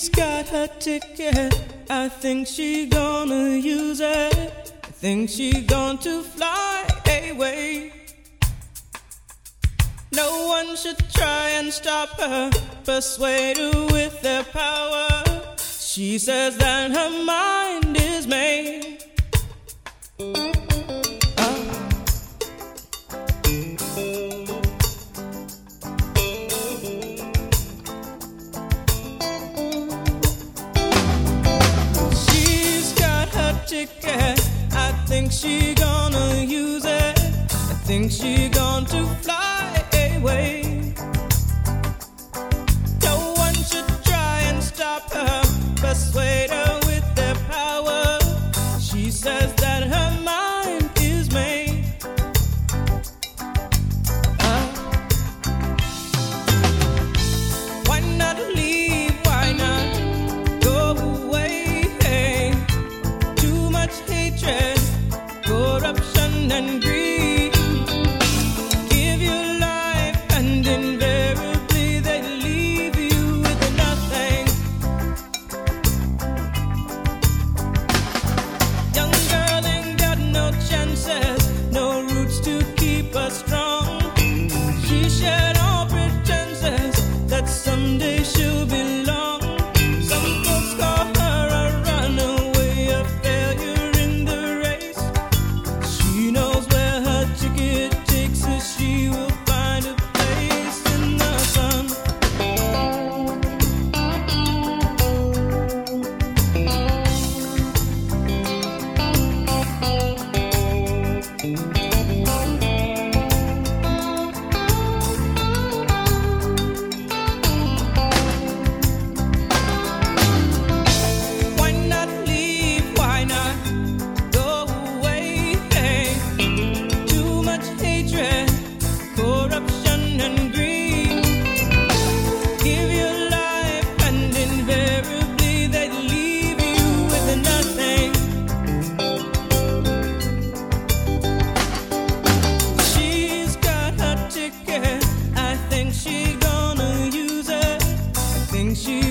She's got her ticket. I think she gonna use it. I think she going to fly away. No one should try and stop her, persuade her with their power. She says that her mind is made. She's got her ticket. I think she gonna use it. I think she going to fly away. No one should try and stop her, persuade her with their power. She says that her mind is made. Why not leave? Why not go away? Hey, too much hatred, corruption and greed. Give your life and invariably they leave you with nothing. Young girl ain't got no chances, no roots to keep her strong. She shed all pretenses that someday she'll belong. Some folks call her a runaway, a failure in the race. She knows where her ticket takes her. She will find a place in the sun. Why not leave? Why not go away? Hey, too much hatred, corruption and greed. Give your life and invariably they leave you with nothing. She's got her ticket. I think she gonna use it. I think she